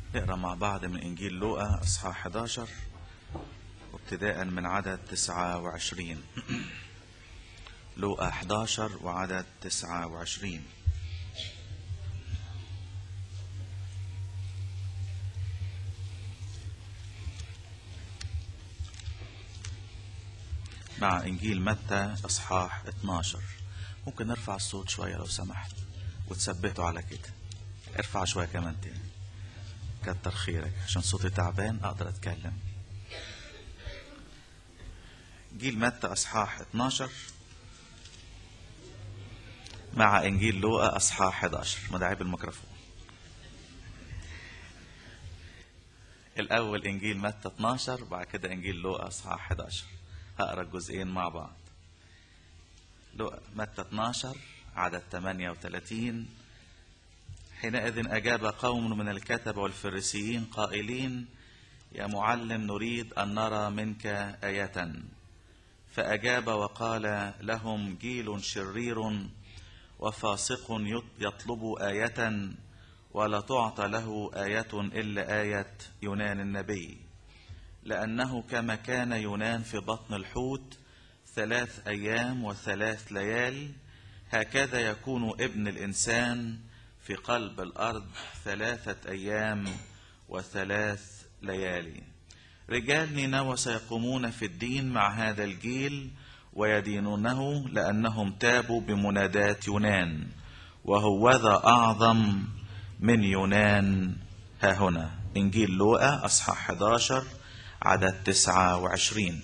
نقرأ مع بعض من إنجيل لوقا أصحاح 11 وابتداء من عدد 29. لوقا 11 وعدد 29. مع إنجيل متى أصحاح 12. ممكن نرفع الصوت شوية لو سمحت وتثبتوا على كده. ارفع شوية كمان تاني، كتر خيرك عشان صوتي تعبان أقدر أتكلم. إنجيل متى أصحاح 12 مع إنجيل لوقا أصحاح 11. مدعي الميكروفون. الأول إنجيل متى 12 بعد كده إنجيل لوقا أصحاح 11. هقرأ الجزئين مع بعض. لوقا متى 12 عدد 38. حينئذ أجاب قوم من الكتبة والفريسيين قائلين: يا معلم نريد أن نرى منك آية. فأجاب وقال لهم: جيل شرير وفاسق يطلب آية ولا تعطى له آية إلا آية يونان النبي، لأنه كما كان يونان في بطن الحوت 3 أيام و3 ليال، هكذا يكون ابن الإنسان في قلب الأرض 3 أيام و3 ليالي. رجال نينوى سيقومون في الدين مع هذا الجيل ويدينونه، لأنهم تابوا بمناداة يونان، وهوذا أعظم من يونان ها هنا. إنجيل لوقا أصحاح 11 عدد 29.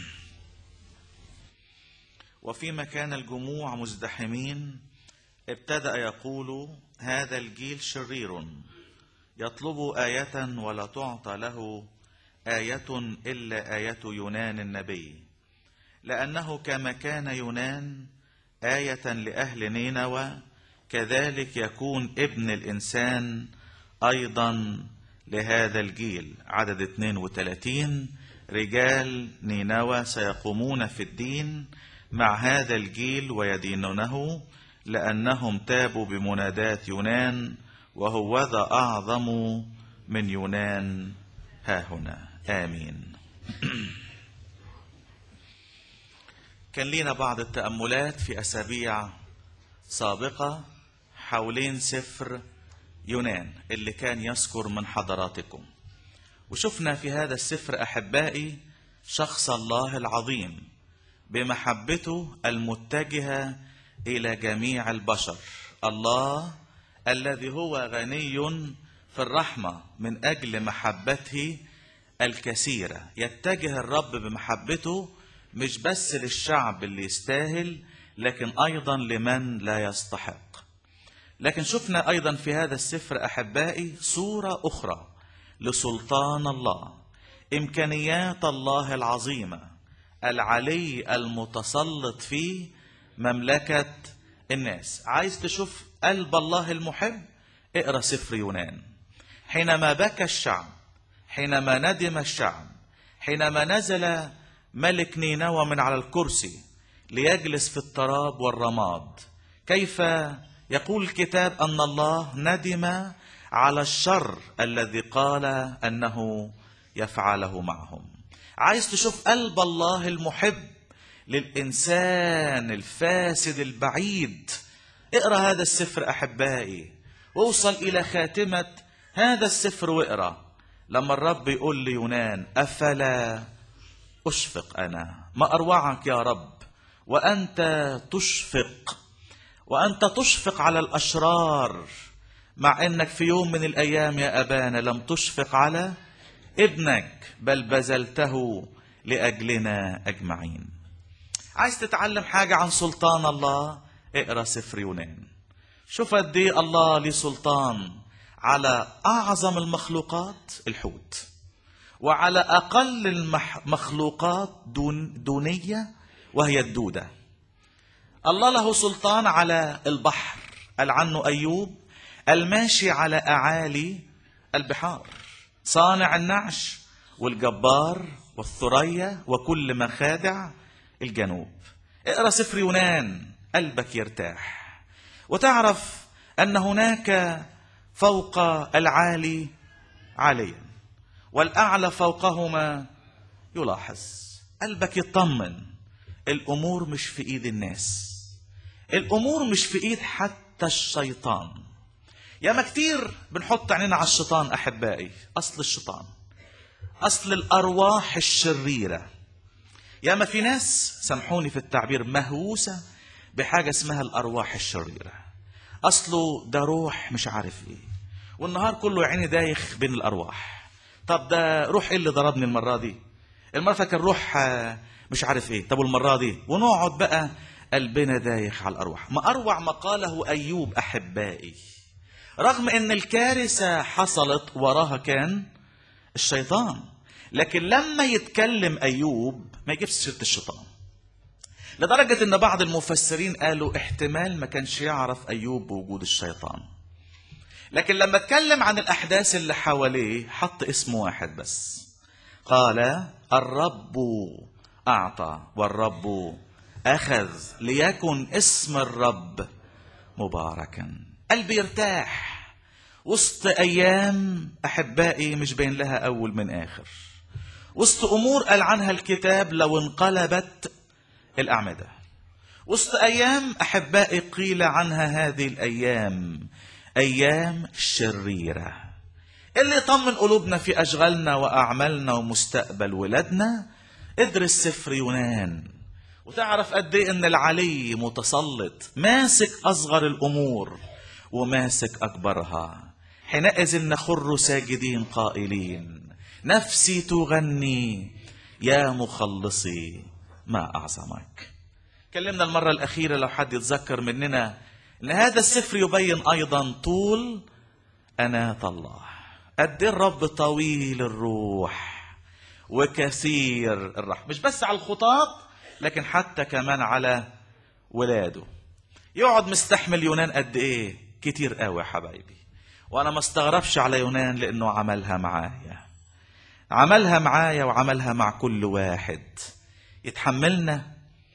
وفيما كان الجموع مزدحمين ابتدأ يقول: هذا الجيل شرير يطلب آية ولا تعطى له آية إلا آية يونان النبي، لأنه كما كان يونان آية لأهل نينوى، كذلك يكون ابن الإنسان أيضا لهذا الجيل. عدد 32. رجال نينوى سيقومون في الدين مع هذا الجيل ويدينونه، لأنهم تابوا بمناداة يونان، وهوذا أعظم من يونان ها هنا. آمين. كان لينا بعض التأملات في أسابيع سابقة حولين سفر يونان اللي كان يذكر من حضراتكم، وشفنا في هذا السفر أحبائي شخص الله العظيم بمحبته المتجهة إلى جميع البشر. الله الذي هو غني في الرحمة من أجل محبته الكثيرة، يتجه الرب بمحبته مش بس للشعب اللي يستاهل، لكن أيضا لمن لا يستحق. لكن شفنا أيضا في هذا السفر أحبائي صورة أخرى لسلطان الله، إمكانيات الله العظيمة العلي المتسلط في مملكة الناس. عايز تشوف قلب الله المحب؟ اقرأ سفر يونان. حينما بكى الشعب، حينما ندم الشعب، حينما نزل ملك نينوى من على الكرسي ليجلس في التراب والرماد، كيف يقول الكتاب أن الله ندم على الشر الذي قال أنه يفعله معهم. عايز تشوف قلب الله المحب للإنسان الفاسد البعيد؟ اقرأ هذا السفر أحبائي واوصل إلى خاتمة هذا السفر واقرأ لما الرب يقول ليونان: أفلا أشفق أنا؟ ما أروعك يا رب وأنت تشفق، وأنت تشفق على الأشرار، مع أنك في يوم من الأيام يا أبانا لم تشفق على ابنك بل بذلته لأجلنا أجمعين. عايز تتعلم حاجة عن سلطان الله؟ اقرأ سفر يونان. شوف قد ايه الله ليه سلطان على أعظم المخلوقات الحوت، وعلى أقل المخلوقات دونية وهي الدودة. الله له سلطان على البحر قال عنه أيوب: الماشي على أعالي البحار، صانع النعش والجبار والثريا وكل مخادع الجنوب. اقرأ سفر يونان قلبك يرتاح وتعرف أن هناك فوق العالي عاليا والأعلى فوقهما يلاحظ. قلبك يطمن، الأمور مش في إيد الناس، الأمور مش في إيد حتى الشيطان. ياما كتير بنحط عينينا على الشيطان أحبائي. أصل الشيطان، أصل الأرواح الشريرة. ياما في ناس، سامحوني في التعبير، مهووسة بحاجة اسمها الأرواح الشريرة. أصله ده روح مش عارف إيه، والنهار كله عيني دايخ بين الأرواح. طب ده روح إيه اللي ضربني المرة دي؟ المرة كان روح مش عارف إيه. طب والمرة دي؟ ونقعد بقى قلبنا دايخ على الأرواح. ما أروع ما قاله أيوب أحبائي، رغم أن الكارثة حصلت وراها كان الشيطان، لكن لما يتكلم أيوب ما يجيبش سيرة الشيطان، لدرجة أن بعض المفسرين قالوا احتمال ما كانش يعرف أيوب بوجود الشيطان. لكن لما اتكلم عن الأحداث اللي حواليه حط اسم واحد بس، قال الرب أعطى والرب أخذ، ليكن اسم الرب مباركا. قلبي يرتاح وسط أيام أحبائي مش بين لها أول من آخر، وسط أمور قال عنها الكتاب لو انقلبت الأعمدة، وسط أيام أحبائي قيل عنها هذه الأيام أيام شريرة. اللي يطمن قلوبنا في أشغالنا وأعمالنا ومستقبل ولادنا، ادرس سفر يونان وتعرف قد ايه ان العلي متسلط، ماسك أصغر الأمور وماسك أكبرها. حينئذ نخر ساجدين قائلين نفسي تغني يا مخلصي ما أعظمك. كلمنا المرة الأخيرة لو حد يتذكر مننا ان هذا السفر يبين ايضا طول أناة الله، قد الرب طويل الروح وكثير الرحمة، مش بس على الخطاة لكن حتى كمان على ولاده. يقعد مستحمل يونان قد ايه؟ كتير قوي يا حبايبي. وانا ما استغربش على يونان لانه عملها معايا، عملها معايا وعملها مع كل واحد. يتحملنا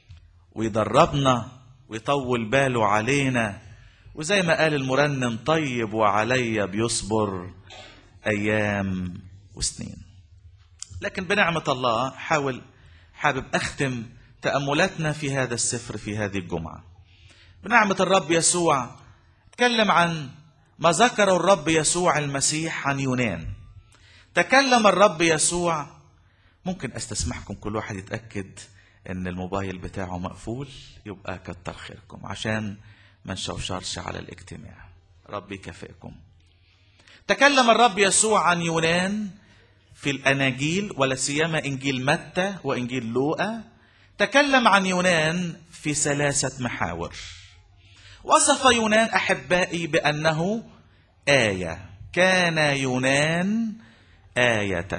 ويدربنا ويطول باله علينا، وزي ما قال المرنم طيب وعلي بيصبر أيام وسنين. لكن بنعمة الله حابب أختم تأملاتنا في هذا السفر في هذه الجمعة. بنعمة الرب يسوع تكلم عن ما ذكر الرب يسوع المسيح عن يونان. تكلم الرب يسوع، ممكن أستسمحكم كل واحد يتأكد ان الموبايل بتاعه مقفول، يبقى كتر خيركم عشان ما نشوشرش على الاجتماع. ربي يكافئكم. تكلم الرب يسوع عن يونان في الأناجيل ولا سيما إنجيل متى وإنجيل لوقا. تكلم عن يونان في 3 محاور. وصف يونان أحبائي بأنه آية، كان يونان آية.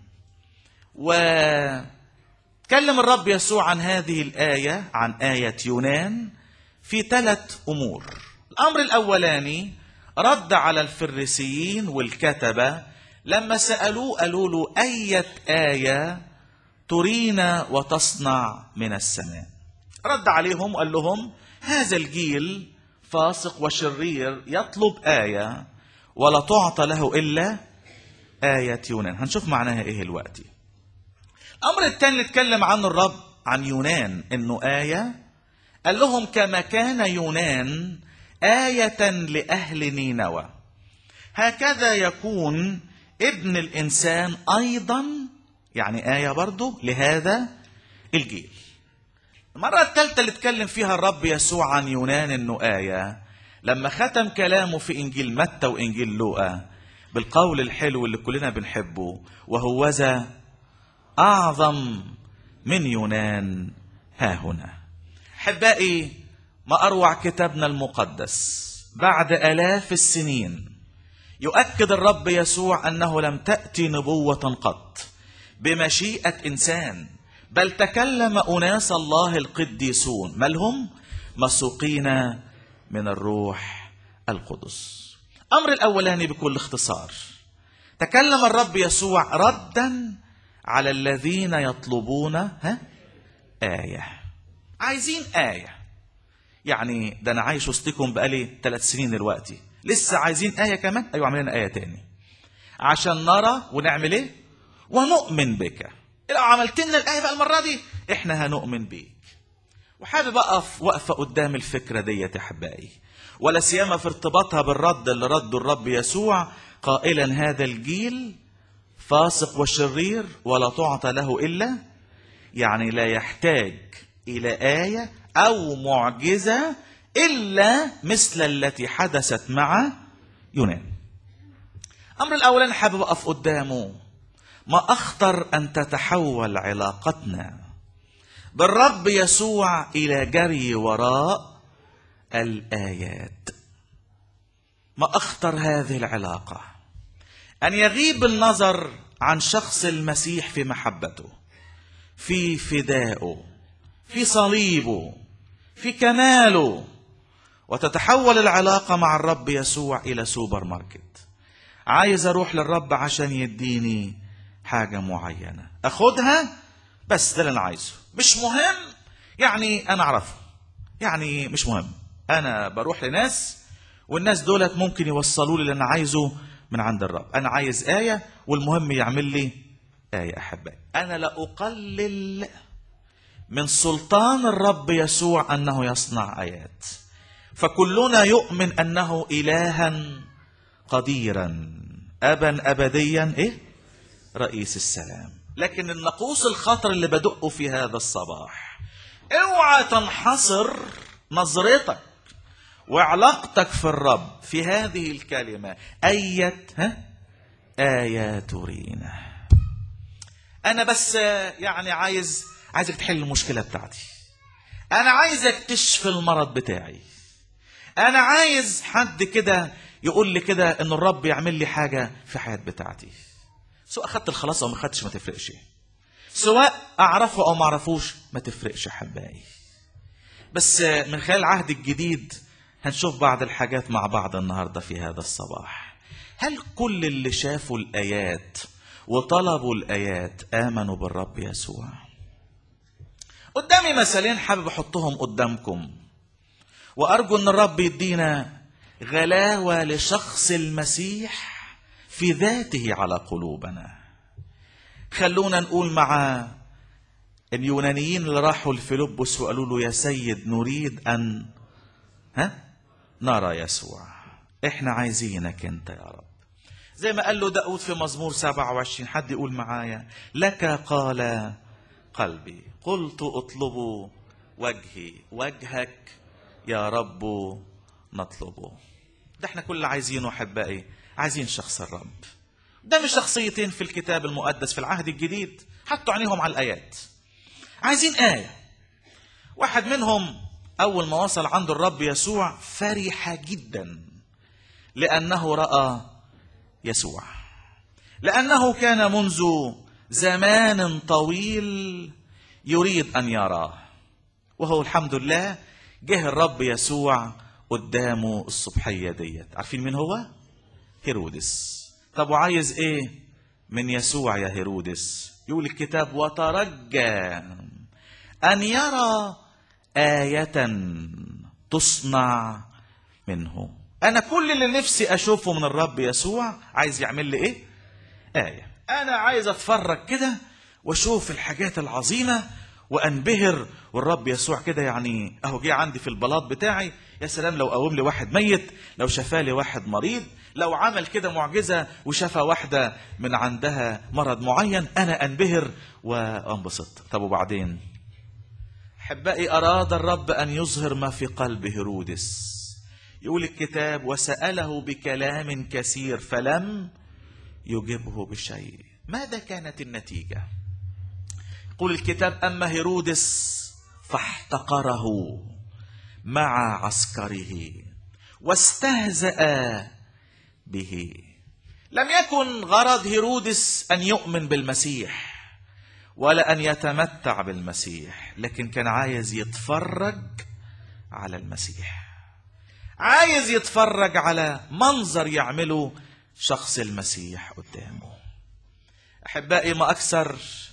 وتكلم الرب يسوع عن هذه الآية، عن آية يونان في 3 أمور. الأمر الأولاني رد على الفريسيين والكتبة لما سألوه، قالوا له أية آية ترينا وتصنع من السماء. رد عليهم وقال لهم هذا الجيل فاسق وشرير يطلب آية ولا تعطى له إلا آية يونان. هنشوف معناها إيه الوقت. الأمر الثاني اللي اتكلم عنه الرب عن يونان إنه آية، قال لهم كما كان يونان آية لأهل نينوى هكذا يكون ابن الإنسان أيضا، يعني آية برضو لهذا الجيل. المرة الثالثة اللي اتكلم فيها الرب يسوع عن يونان إنه آية لما ختم كلامه في إنجيل متى وإنجيل لوقا بالقول الحلو اللي كلنا بنحبه، وهوذا أعظم من يونان ها هنا. أحبائي، ما أروع كتابنا المقدس بعد آلاف السنين يؤكد الرب يسوع أنه لم تأتي نبوة قط بمشيئة إنسان، بل تكلم أناس الله القديسون مالهم مسوقين من الروح القدس. أمر الأولاني بكل اختصار، تكلم الرب يسوع ردا على الذين يطلبون آية. عايزين آية، يعني ده أنا عايش وسطكم بقالي 3 سنين دلوقتي، لسه عايزين آية كمان؟ أيوة عملنا آية تاني. عشان نرى ونعمل ايه؟ ونؤمن بك. لو عملت لنا الآية بقى المرة دي احنا هنؤمن بيك. وحابب اقف وقفة قدام الفكرة دي يا احبائي، ولا سيما في ارتباطها بالرد اللي رده الرب يسوع قائلا هذا الجيل فاسق وشرير ولا تعطى له إلا، يعني لا يحتاج إلى آية أو معجزة إلا مثل التي حدثت مع يونان. أمر الأول حابب أقف قدامه، ما أخطر أن تتحول علاقتنا بالرب يسوع إلى جري وراء الآيات. ما أخطر هذه العلاقة، أن يغيب النظر عن شخص المسيح في محبته، في فدائه، في صليبه، في كماله، وتتحول العلاقة مع الرب يسوع إلى سوبر ماركت. عايز أروح للرب عشان يديني حاجة معينة أخدها، بس ده اللي أنا عايزه، مش مهم يعني أنا أعرفه، يعني مش مهم. أنا بروح لناس والناس دولت ممكن يوصلوا لي اللي أنا عايزه من عند الرب. أنا عايز آية والمهم يعمل لي آية. أحبائي، أنا لا أقلل من سلطان الرب يسوع أنه يصنع آيات، فكلنا يؤمن أنه إلها قديرا أبا أبديا رئيس السلام. لكن الناقوس الخطر اللي بدقه في هذا الصباح، اوعى تنحصر نظرتك وعلاقتك في الرب في هذه الكلمة آية ترينا. أنا بس يعني عايزك تحل المشكلة بتاعتي، أنا عايزك تشفي المرض بتاعي، أنا عايز حد كده يقول لي كده إن الرب يعمل لي حاجة في حياة بتاعتي. سواء أخدت الخلاص أو ما أخدتش ما تفرقش، سواء أعرفه أو ما أعرفوش ما تفرقش حبائي. بس من خلال العهد الجديد هنشوف بعض الحاجات مع بعض النهاردة في هذا الصباح. هل كل اللي شافوا الآيات وطلبوا الآيات آمنوا بالرب يسوع؟ قدامي مثالين حابب أحطهم قدامكم، وأرجو أن الرب يدينا غلاوة لشخص المسيح في ذاته على قلوبنا. خلونا نقول مع اليونانيين اللي راحوا لفيلبس وقالوا له يا سيد نريد أن نرى يسوع، احنا عايزينك انت يا رب. زي ما قال له داود في مزمور 27، حد يقول معايا لك قال قلبي قلت اطلب وجهي، وجهك يا رب نطلبه. ده احنا كل اللي عايزينه احبائي، عايزين شخص الرب. ده مش شخصيتين في الكتاب المقدس في العهد الجديد حطوا عينيهم على الآيات، عايزين آية. واحد منهم أول ما وصل عند الرب يسوع فرح جدا لأنه رأى يسوع، لأنه كان منذ زمان طويل يريد أن يراه، وهو الحمد لله جه الرب يسوع قدامه الصبحية ديت. عارفين مين هو؟ هيرودس. طب وعايز ايه من يسوع يا هيرودس؟ يقول الكتاب وترجى أن يرى آية تصنع منه. أنا كل اللي نفسي أشوفه من الرب يسوع عايز يعمل لي إيه؟ آية. أنا عايز أتفرج كده وأشوف الحاجات العظيمة وأنبهر. والرب يسوع كده يعني أهو جه عندي في البلاط بتاعي، يا سلام لو قوم لي واحد ميت، لو شفى لي واحد مريض، لو عمل كده معجزة وشفى واحدة من عندها مرض معين، أنا أنبهر وأنبسط. طب وبعدين؟ أحبائي، أراد الرب أن يظهر ما في قلب هيرودس. يقول الكتاب وسأله بكلام كثير فلم يجبه بشيء. ماذا كانت النتيجة؟ يقول الكتاب أما هيرودس فاحتقره مع عسكره واستهزأ به. لم يكن غرض هيرودس أن يؤمن بالمسيح ولا أن يتمتع بالمسيح، لكن كان عايز يتفرج على المسيح، عايز يتفرج على منظر يعمله شخص المسيح قدامه. أحبائي، ما أكثر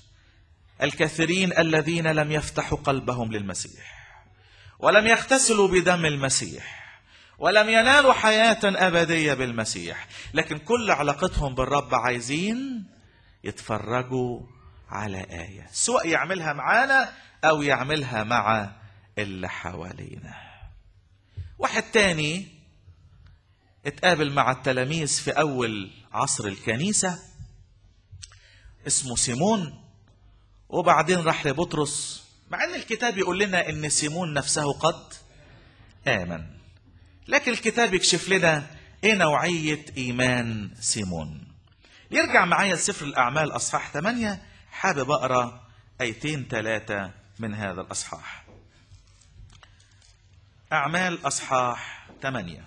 الكثيرين الذين لم يفتحوا قلبهم للمسيح ولم يغتسلوا بدم المسيح ولم ينالوا حياة أبدية بالمسيح، لكن كل علاقتهم بالرب عايزين يتفرجوا على آية، سواء يعملها معانا أو يعملها مع اللي حوالينا. واحد تاني اتقابل مع التلاميذ في أول عصر الكنيسة اسمه سيمون، وبعدين راح لبطرس، مع ان الكتاب يقول لنا ان سيمون نفسه قد آمن، لكن الكتاب يكشف لنا ايه نوعية ايمان سيمون. يرجع معايا لسفر الاعمال اصحاح 8، حابب اقرا ايتين 3 من هذا الاصحاح. اعمال اصحاح 8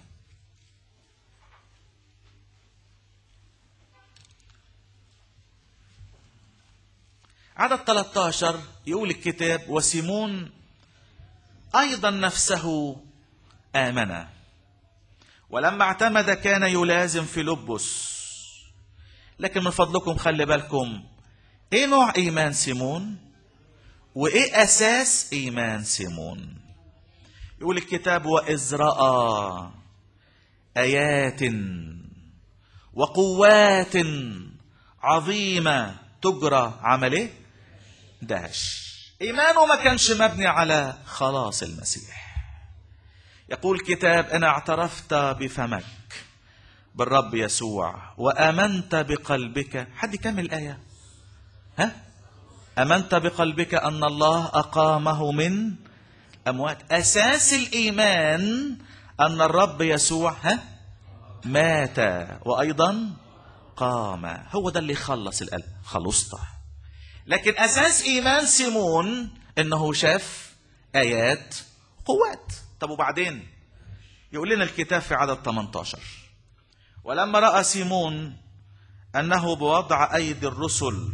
عدد 13 يقول الكتاب: وسيمون ايضا نفسه آمن، ولما اعتمد كان يلازم فيلبس. لكن من فضلكم خلي بالكم ايه نوع ايمان سيمون وايه اساس ايمان سيمون. يقول الكتاب: واذ رأى ايات وقوات عظيمة تجرى عمله دهش. ايمانه ما كانش مبني على خلاص المسيح. يقول الكتاب: ان اعترفت بفمك بالرب يسوع وامنت بقلبك. حد يكمل الايه؟ امنت بقلبك ان الله اقامه من اموات. اساس الايمان ان الرب يسوع مات وايضا قام. هو ده اللي يخلص القلب، خلصته. لكن اساس ايمان سيمون انه شاف ايات قوات. طب وبعدين يقول لنا الكتاب في عدد 18: ولما رأى سيمون أنه بوضع أيدي الرسل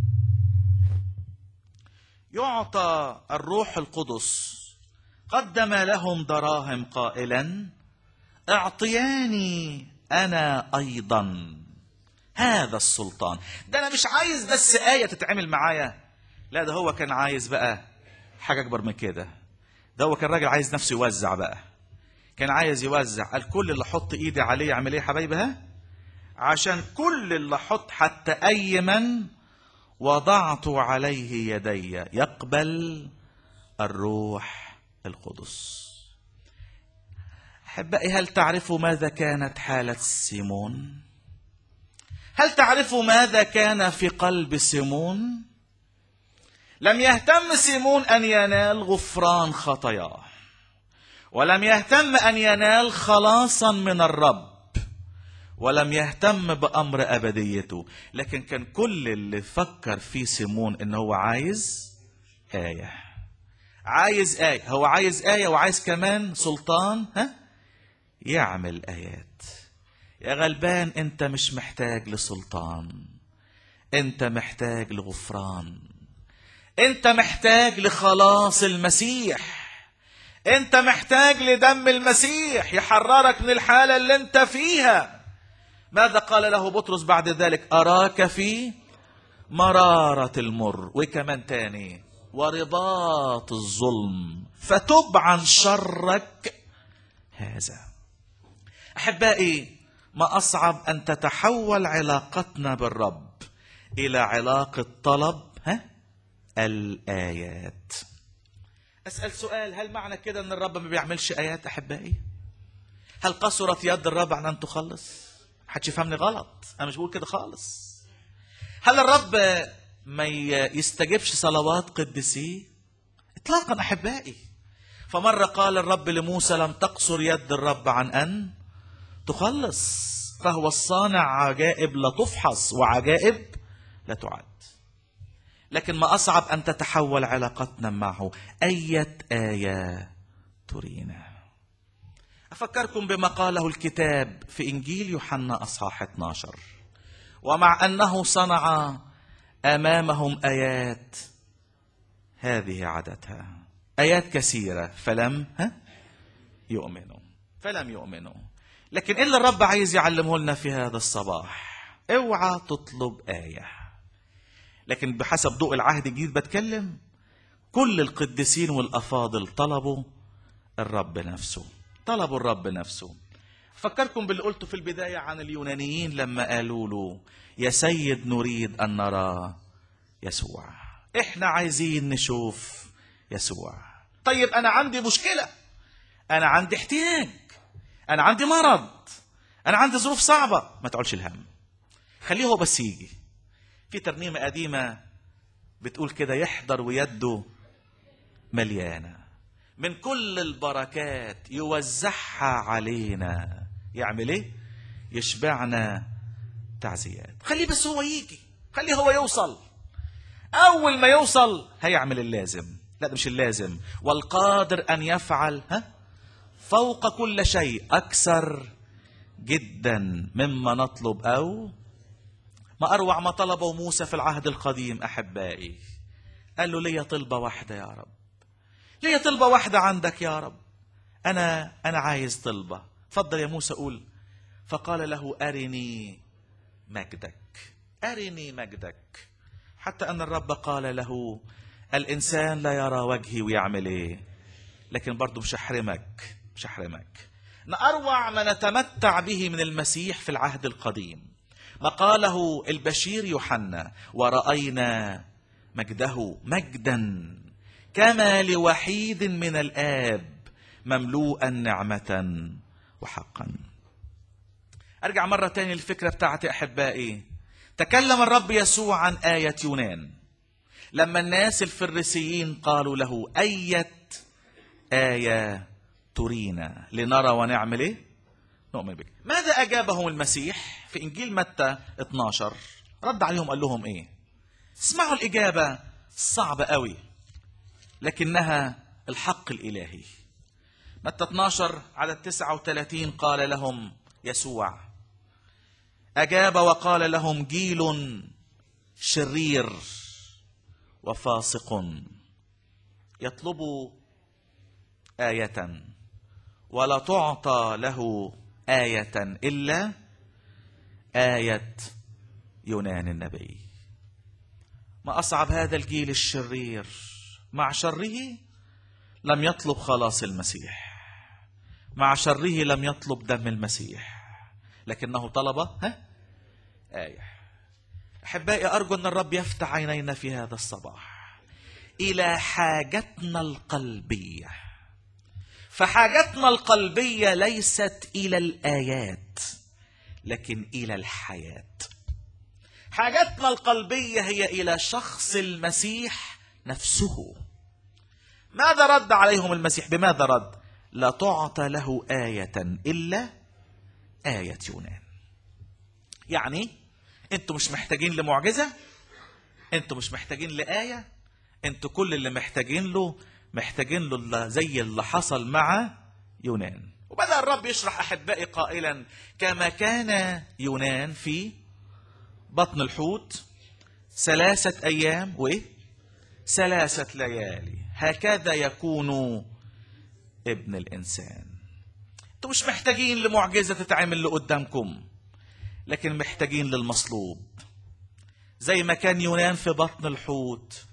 يعطى الروح القدس قدم لهم دراهم قائلا: اعطياني أنا أيضا هذا السلطان. ده أنا مش عايز بس آية تتعمل معايا، لا، ده هو كان عايز بقى حاجة أكبر من كده. ده هو كان راجل عايز نفسه يوزع بقى، كان عايز يوزع. قال: كل اللي حط ايدي عليه يعمل ايه يا حبايبي؟ عشان كل اللي حط حتى اي من وضعت عليه يدي يقبل الروح القدس. احبائي، هل تعرفوا ماذا كانت حالة سيمون؟ هل تعرفوا ماذا كان في قلب سيمون؟ لم يهتم سيمون ان ينال غفران خطاياه، ولم يهتم أن ينال خلاصا من الرب، ولم يهتم بأمر أبديته، لكن كان كل اللي فكر فيه سيمون إنه هو عايز آية. عايز آية، هو عايز آية وعايز كمان سلطان يعمل آيات. يا غلبان، أنت مش محتاج لسلطان، أنت محتاج لغفران، أنت محتاج لخلاص المسيح، انت محتاج لدم المسيح يحررك من الحالة اللي انت فيها. ماذا قال له بطرس بعد ذلك؟ اراك في مرارة المر، وكمان تاني ورباط الظلم، فتب عن شرك هذا. احبائي، ما اصعب ان تتحول علاقتنا بالرب الى علاقة طلب الآيات. أسأل سؤال: هل معنى كده أن الرب ما بيعملش آيات أحبائي؟ هل قصرت يد الرب عن أن تخلص؟ محدش يفهمني غلط، أنا مش بقول كده خالص. هل الرب ما يستجبش صلوات قدسيه؟ إطلاقا أحبائي. فمرة قال الرب لموسى: لم تقصر يد الرب عن أن تخلص، فهو الصانع عجائب لا تفحص وعجائب لا تعد. لكن ما أصعب أن تتحول علاقتنا معه. أية آية ترينا. أفكركم بما قاله الكتاب في إنجيل يوحنا أصحاح 12: ومع أنه صنع أمامهم آيات، هذه عددها آيات كثيرة، فلم يؤمنوا. لكن إلا الرب عايز يعلمه لنا في هذا الصباح: اوعى تطلب آية. لكن بحسب ضوء العهد الجديد بتكلم، كل القديسين والأفاضل طلبوا الرب نفسه. طلبوا الرب نفسه. فكركم باللي قلته في البداية عن اليونانيين لما قالوا له يا سيد نريد أن نرى يسوع. احنا عايزين نشوف يسوع. طيب أنا عندي مشكلة، أنا عندي احتياج، أنا عندي مرض، أنا عندي ظروف صعبة. ما تقولش الهم، خليه هو بس يجي. في ترنيمة قديمة بتقول كده: يحضر ويده مليانة من كل البركات يوزعها علينا. يعمل ايه؟ يشبعنا تعزيات. خليه بس هو يجي، خليه هو يوصل. اول ما يوصل هيعمل اللازم. لا ده مش اللازم. والقادر ان يفعل فوق كل شيء اكثر جدا مما نطلب او ما اروع ما طلبه موسى في العهد القديم. احبائي قال له لي طلبة واحدة يا رب، لي طلبة واحدة عندك يا رب، أنا عايز طلبة. فضل يا موسى قول. فقال له أرني مجدك، أرني مجدك. حتى أن الرب قال له الإنسان لا يرى وجهي ويعمل إيه، لكن برضو مش هحرمك. أروع ما نتمتع به من المسيح في العهد القديم ما قاله البشير يوحنا: ورأينا مجده مجدا كما لوحيد من الآب مملوءا نعمة وحقا. أرجع مرة تاني للفكرة بتاعتي أحبائي. تكلم الرب يسوع عن آية يونان لما الناس الفريسيين قالوا له أية آية ترينا لنرى ونعمل إيه؟ نؤمن بك. ماذا أجابهم المسيح في إنجيل متى 12؟ رد عليهم قال لهم إيه؟ اسمعوا الإجابة صعبة قوي لكنها الحق الإلهي. متى 12 عدد 39 قال لهم يسوع أجاب وقال لهم: جيل شرير وفاسق يطلب آية ولا تعطى له آية إلا آية يونان النبي. ما أصعب هذا الجيل الشرير، مع شره لم يطلب خلاص المسيح، مع شره لم يطلب دم المسيح، لكنه طلب آية. أحبائي أرجو أن الرب يفتح عينينا في هذا الصباح إلى حاجتنا القلبية. فحاجتنا القلبية ليست إلى الآيات لكن إلى الحياة. حاجتنا القلبية هي إلى شخص المسيح نفسه. ماذا رد عليهم المسيح؟ بماذا رد؟ لا تعطى له آية إلا آية يونان. يعني أنتوا مش محتاجين لمعجزة، أنتوا مش محتاجين لآية، أنتوا كل اللي محتاجين له زي اللي حصل مع يونان. وبدأ الرب يشرح أحبائي قائلا: كما كان يونان في بطن الحوت 3 أيام 3 ليالي هكذا يكون ابن الإنسان. انتوا مش محتاجين لمعجزة تتعمل لقدامكم لكن محتاجين للمصلوب. زي ما كان يونان في بطن الحوت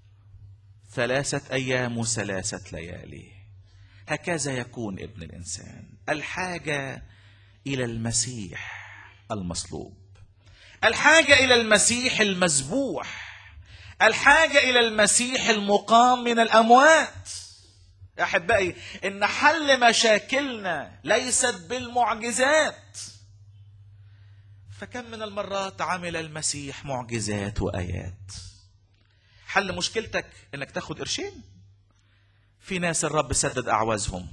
3 أيام و3 ليالي هكذا يكون ابن الإنسان. الحاجة إلى المسيح المصلوب، الحاجة إلى المسيح المذبوح، الحاجة إلى المسيح المقام من الأموات. يا أحبائي إن حل مشاكلنا ليست بالمعجزات. فكم من المرات عمل المسيح معجزات وآيات. حل مشكلتك إنك تاخد قرشين؟ في ناس الرب سدد أعوازهم.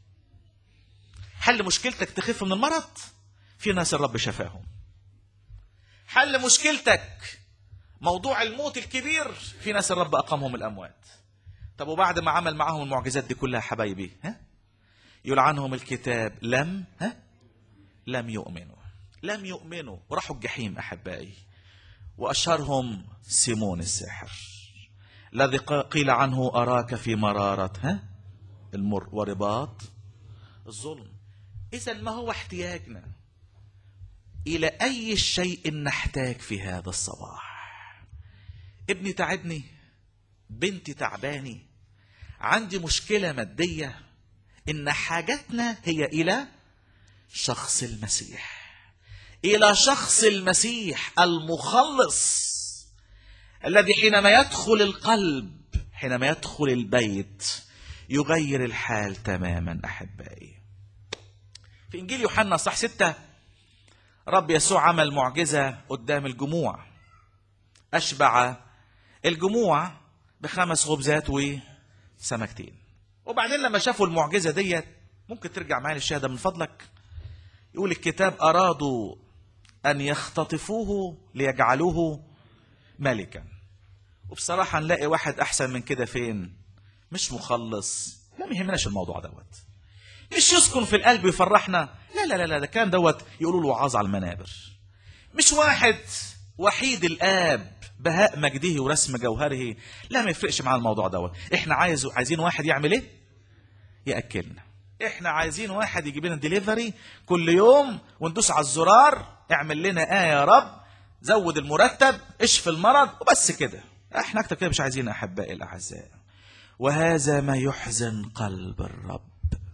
حل مشكلتك تخف من المرض؟ في ناس الرب شفاهم. حل مشكلتك موضوع الموت الكبير؟ في ناس الرب أقامهم الأموات. طب وبعد ما عمل معهم المعجزات دي كلها حبايبي يلعنهم الكتاب لم يؤمنوا وراحوا الجحيم أحبائي. وأشهرهم سيمون الساحر الذي قيل عنه أراك في مرارة المر ورباط الظلم. إذا ما هو احتياجنا؟ إلى أي شيء نحتاج في هذا الصباح؟ ابني تعبني، بنتي تعباني، عندي مشكلة مادية، إن حاجتنا هي إلى شخص المسيح، إلى شخص المسيح المخلص، الذي حينما يدخل القلب، حينما يدخل البيت، يغير الحال تماما. أحبائي، في إنجيل يوحنا صح 6 رب يسوع عمل معجزة قدام الجموع، أشبع الجموع ب5 خبزات وسمكتين. وبعدين لما شافوا المعجزة ديت، ممكن ترجع معايا للشهادة من فضلك، يقول الكتاب أرادوا أن يختطفوه ليجعلوه ملكا. وبصراحة نلاقي واحد أحسن من كده فين؟ مش مخلص، لا ما يهمناش الموضوع دوت، مش يسكن في القلب يفرحنا، لا لا لا، ده كان دوت يقولوا له وعظ على المنابر. مش واحد وحيد الآب بهاء مجده ورسم جوهره، لا ما يفرقش معنا الموضوع دوت. احنا عايزين واحد يعمل ايه؟ يأكلنا. احنا عايزين واحد يجيب لنا ديليفري كل يوم وندوس على الزرار، اعمل لنا يا رب، زود المرتب، اشفي المرض، وبس كده. احنا اكتر كده مش عايزين. احبائي الاعزاء، وهذا ما يحزن قلب الرب.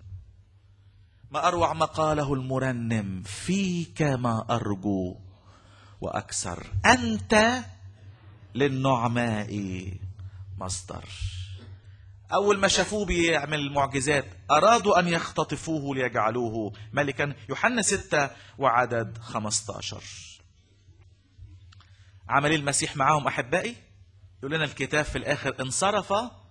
ما اروع ما قاله المرنم: فيك ما ارجو واكثر، انت للنعماء مصدر. اول ما شافوه بيعمل معجزات ارادوا ان يختطفوه ليجعلوه ملكا. يوحنا 6 وعدد 15. عمل المسيح معاهم احبائي؟ يقول لنا الكتاب في الاخر: انصرف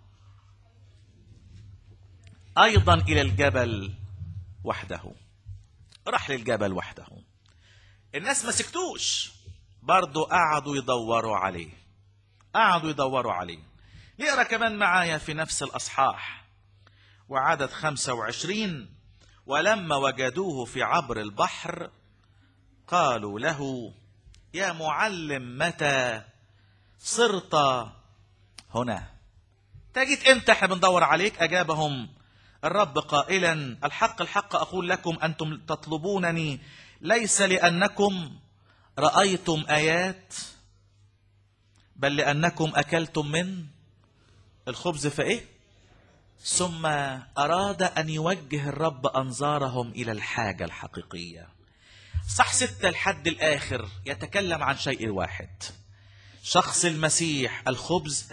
ايضا الى الجبل وحده. راح للجبل وحده. الناس ما سكتوش، برضو قعدوا يدوروا عليه، قعدوا يدوروا عليه. نقرا كمان معايا في نفس الاصحاح وعدد 25: ولما وجدوه في عبر البحر قالوا له: يا معلم متى صرت هنا؟ جيت امتى احنا بندور عليك؟ اجابهم الرب قائلا: الحق الحق اقول لكم انتم تطلبونني ليس لانكم رايتم ايات، بل لانكم اكلتم من الخبز. فايه؟ ثم اراد ان يوجه الرب انظارهم الى الحاجه الحقيقيه. صح 6 لحد الاخر يتكلم عن شيء واحد: شخص المسيح، الخبز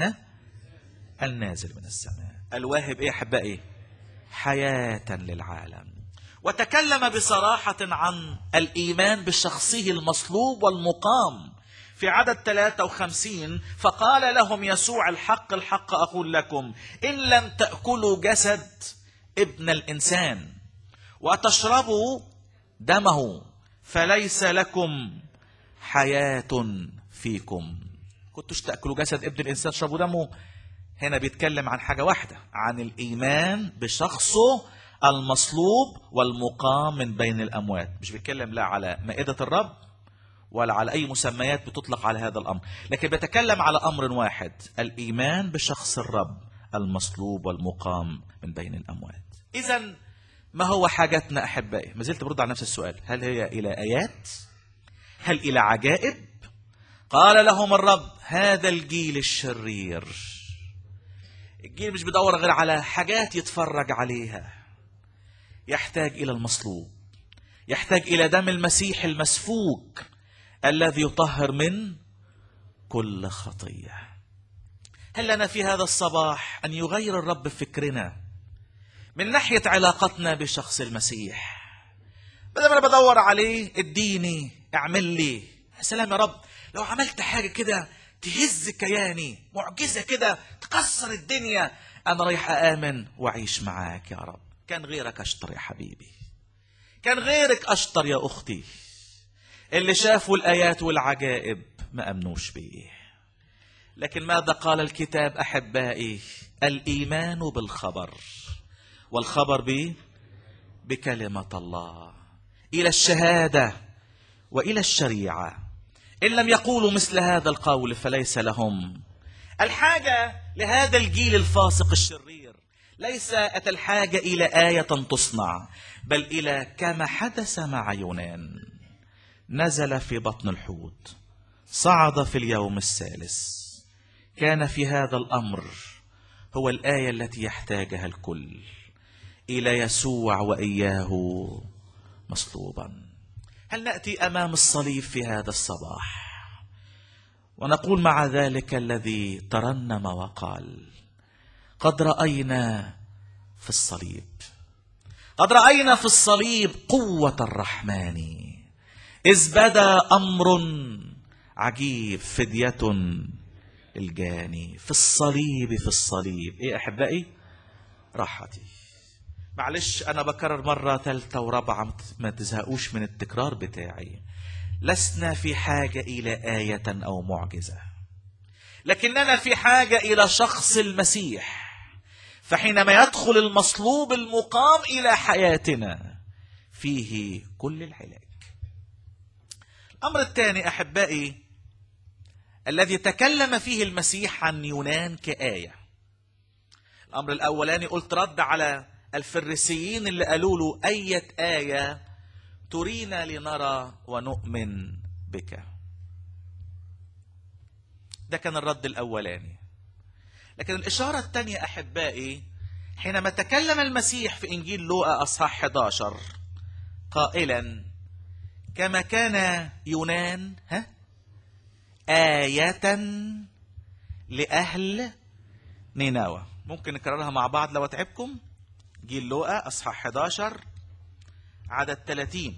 النازل من السماء، الواهب ايه احبائي؟ حياة للعالم. وتكلم بصراحة عن الإيمان بشخصه المصلوب والمقام في عدد 53: فقال لهم يسوع: الحق الحق أقول لكم إن لم تأكلوا جسد ابن الإنسان وتشربوا دمه فليس لكم حياة فيكم. كنتوش تأكلوا جسد ابن الإنسان تشربوا دمه؟ هنا بيتكلم عن حاجة واحدة، عن الإيمان بشخصه المصلوب والمقام من بين الأموات. مش بيتكلم لا على مائدة الرب ولا على أي مسميات بتطلق على هذا الأمر، لكن بيتكلم على أمر واحد: الإيمان بشخص الرب المصلوب والمقام من بين الأموات. إذن ما هو حاجتنا أحبائي؟ ما زلت برد على نفس السؤال: هل هي إلى آيات؟ هل إلى عجائب؟ قال لهم الرب: هذا الجيل الشرير. الجيل مش بيدور غير على حاجات يتفرج عليها، يحتاج إلى المصلوب، يحتاج إلى دم المسيح المسفوك الذي يطهر من كل خطية. هل لنا في هذا الصباح أن يغير الرب فكرنا من ناحية علاقتنا بشخص المسيح؟ بدل ما أنا بدور عليه اديني، اعمل لي، يا سلام يا رب لو عملت حاجة كده تهز كياني، معجزة كده تكسر الدنيا، أنا رايح أآمن وأعيش معاك يا رب. كان غيرك أشطر يا حبيبي، كان غيرك أشطر يا أختي. اللي شافوا الآيات والعجائب ما أمنوش بيه. لكن ماذا قال الكتاب أحبائي؟ الإيمان بالخبر، والخبر بكلمة الله، إلى الشهادة وإلى الشريعة. إن لم يقولوا مثل هذا القول فليس لهم. الحاجة لهذا الجيل الفاسق الشرير ليست الحاجة إلى آية تصنع، بل إلى كما حدث مع يونان: نزل في بطن الحوت، صعد في اليوم الثالث. كان في هذا الأمر هو الآية التي يحتاجها الكل. إلى يسوع وإياه مصلوبا. هل نأتي أمام الصليب في هذا الصباح ونقول مع ذلك الذي ترنم وقال: قد رأينا في الصليب، قد رأينا في الصليب قوة الرحمن، إذ بدا أمر عجيب فدية الجاني. في الصليب، في الصليب إيه أحبائي؟ راحتي. معلش أنا بكرر مرة ثالثة ورابعة، ما تزهقوش من التكرار بتاعي. لسنا في حاجة إلى آية أو معجزة، لكننا في حاجة إلى شخص المسيح. فحينما يدخل المصلوب المقام إلى حياتنا فيه كل العلاج. الأمر الثاني أحبائي الذي تكلم فيه المسيح عن يونان كآية. الأمر الأولاني قلت رد على الفريسيين اللي قالوا له: أية آية ترينا لنرى ونؤمن بك. ده كان الرد الأولاني. لكن الإشارة الثانية أحبائي حينما تكلم المسيح في إنجيل لوقا أصحاح 11 قائلا: كما كان يونان آية لأهل نينوى. ممكن نكررها مع بعض لو تعبكم. إنجيل لوقا أصحاح 11 عدد 30: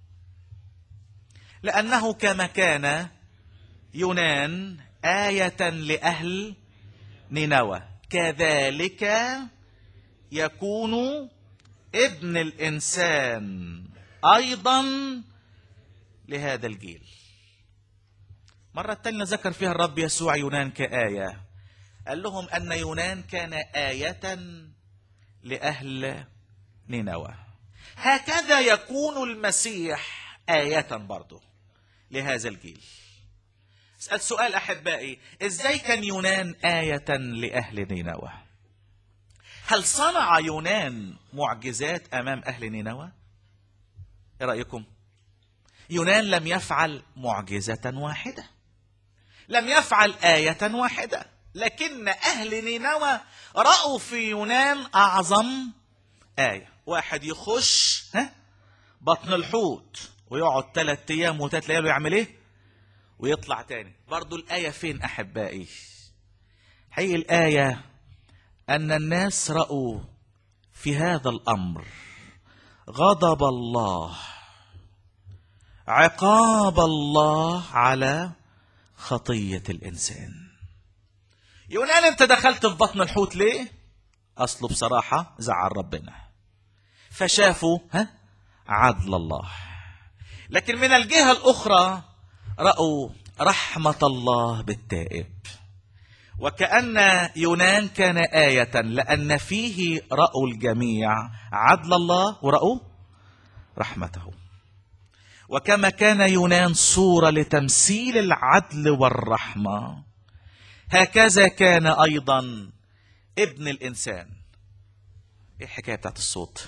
لأنه كما كان يونان آية لأهل نينوى كذلك يكون ابن الإنسان أيضا لهذا الجيل. مرة تانية ذكر فيها الرب يسوع يونان كآية. قال لهم أن يونان كان آية لأهل نينوى. هكذا يكون المسيح آية برضه لهذا الجيل. اسأل سؤال أحبائي: إزاي كان يونان آية لأهل نينوى؟ هل صنع يونان معجزات أمام أهل نينوى؟ إيه رأيكم؟ يونان لم يفعل معجزة واحدة، لم يفعل آية واحدة، لكن أهل نينوى رأوا في يونان أعظم آية. واحد يخش بطن الحوت ويقعد 3 أيام و3 ليالي ويعمل إيه؟ ويطلع تاني. برضو الآية فين أحبائي؟ حقيقي الآية أن الناس رأوا في هذا الأمر غضب الله، عقاب الله على خطية الإنسان. يونان أنت دخلت في بطن الحوت ليه؟ أصله بصراحة زعل ربنا، فشافوا عدل الله. لكن من الجهة الأخرى رأوا رحمة الله بالتائب. وكأن يونان كان آية لأن فيه رأوا الجميع عدل الله ورأوا رحمته. وكما كان يونان صورة لتمثيل العدل والرحمة، هكذا كان أيضا ابن الإنسان. إيه الحكاية بتاعت الصوت؟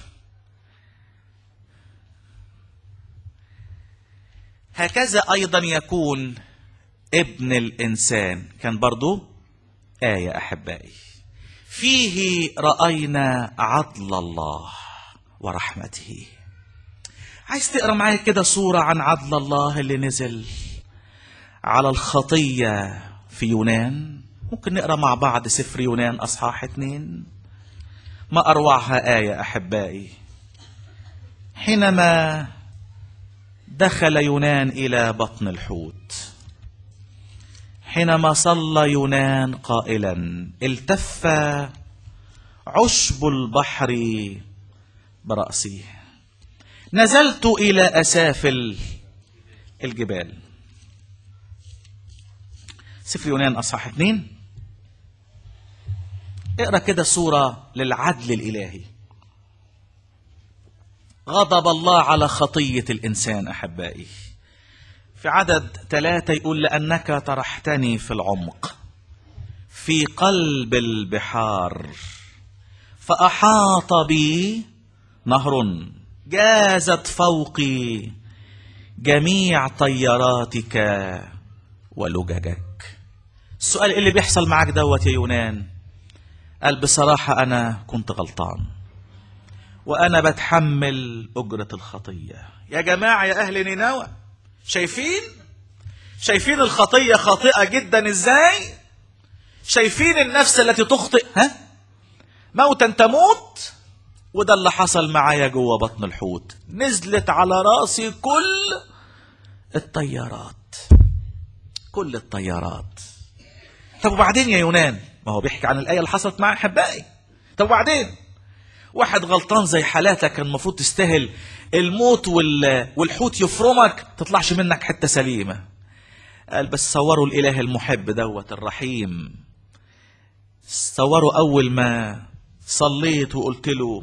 هكذا أيضا يكون ابن الإنسان. كان برضو آية أحبائي. فيه رأينا عدل الله ورحمته. عايز تقرأ معايا كده صورة عن عدل الله اللي نزل على الخطية في يونان؟ ممكن نقرأ مع بعض سفر يونان أصحاح 2. ما أروعها آية أحبائي. حينما دخل يونان إلى بطن الحوت، حينما صلى يونان قائلا: التف عشب البحر برأسي، نزلت إلى أسافل الجبال. سفر يونان أصحاح 2. اقرأ كده صورة للعدل الإلهي. غضب الله على خطية الإنسان أحبائي. في عدد 3 يقول: لأنك طرحتني في العمق في قلب البحار، فأحاط بي نهر، جازت فوقي جميع طياراتك ولججك. السؤال اللي بيحصل معك دوت يا يونان؟ قال: بصراحة أنا كنت غلطان، وأنا بتحمل أجرة الخطية. يا جماعة يا أهل نينوى، شايفين الخطية خاطئة جدا إزاي؟ شايفين النفس التي تخطئ موتا تموت؟ وده اللي حصل معايا جوه بطن الحوت. نزلت على راسي كل الطيارات، كل الطيارات. طب وبعدين يا يونان؟ ما هو بيحكي عن الآية اللي حصلت مع أحبائي. طب وبعدين؟ واحد غلطان زي حالاتك كان المفروض تستاهل الموت والحوت يفرمك، تطلعش منك حتة سليمة. قال بس صوروا الإله المحب دوت الرحيم. صوروا أول ما صليت وقلت له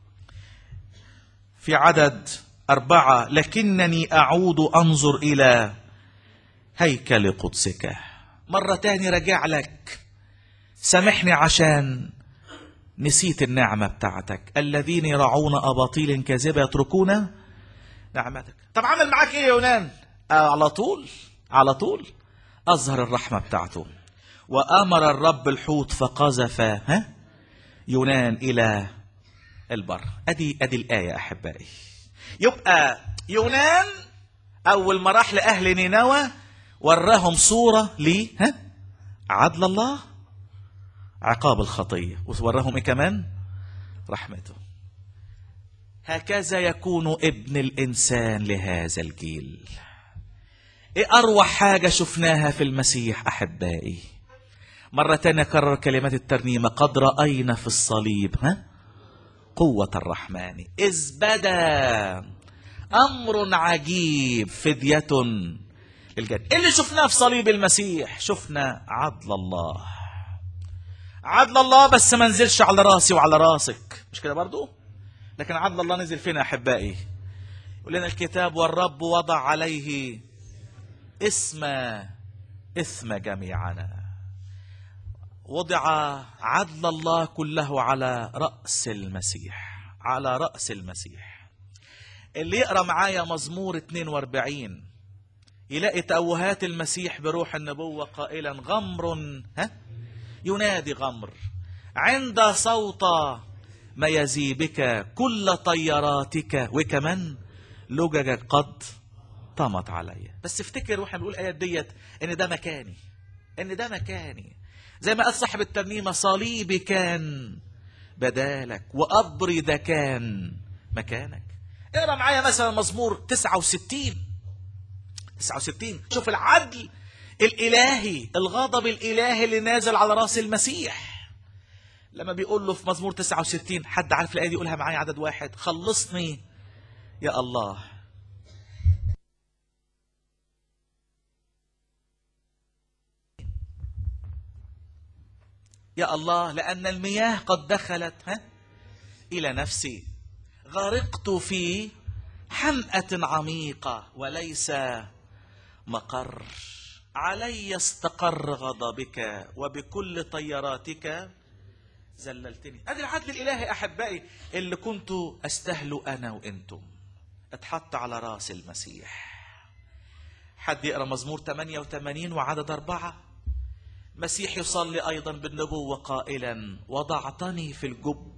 في عدد 4: لكنني أعود أنظر إلى هيكل قدسك. مرة تاني رجع لك، سامحني عشان نسيت النعمة بتاعتك. الذين يرعون أباطيل كاذبة يتركون نعمتك. طب عمل معاك ايه يا يونان؟ على طول أظهر الرحمة بتاعته. وأمر الرب الحوت فقذف يونان إلى البر. أدي الآية أحبائي. يبقى يونان أول ما راح لأهل نينوى وراهم صورة عدل الله، عقاب الخطية، ووراهم إيه كمان؟ رحمته. هكذا يكون ابن الإنسان لهذا الجيل. إيه أروع حاجة شفناها في المسيح أحبائي؟ مرة تانية كرر كلمات الترنيمة: قد رأينا في الصليب قوة الرحمن، إذ بدا أمر عجيب فدية للجنة. اللي شفناه في صليب المسيح، شفنا عدل الله. عدل الله بس ما نزلش على راسي وعلى راسك، مش كده برضو؟ لكن عدل الله نزل فينا يا أحبائي. يقول لنا الكتاب: والرب وضع عليه إثم جميعنا. وضع عدل الله كله على رأس المسيح، على رأس المسيح. اللي يقرأ معايا مزمور 42 يلاقي تأوهات المسيح بروح النبوة قائلا: غمر ينادي غمر عند صوت ميازيبك، كل طياراتك وكمان لججك قد طمت علي. بس افتكر واحنا بنقول الآيات ديت ان ده مكاني، زي ما قال صاحب الترنيمة: صليبي كان بدالك وقبري ده كان مكانك. اقرا معايا مثلا مزمور 69. شوف العدل الإلهي، الغضب الإلهي اللي نازل على راس المسيح. لما بيقول له في مزمور 69، حد عارف الآية دي؟ يقولها معايا عدد 1: خلصني يا الله يا الله، لأن المياه قد دخلت إلى نفسي، غرقت في حمأة عميقة وليس مقر. علي استقر غضبك وبكل طياراتك زللتني. ادي العدل الالهي احبائي اللي كنت استهله انا وانتم، اتحط على راس المسيح. حد يقرا مزمور 88 وعدد 4. مسيح يصلي ايضا بالنبوة قائلا: وضعتني في الجب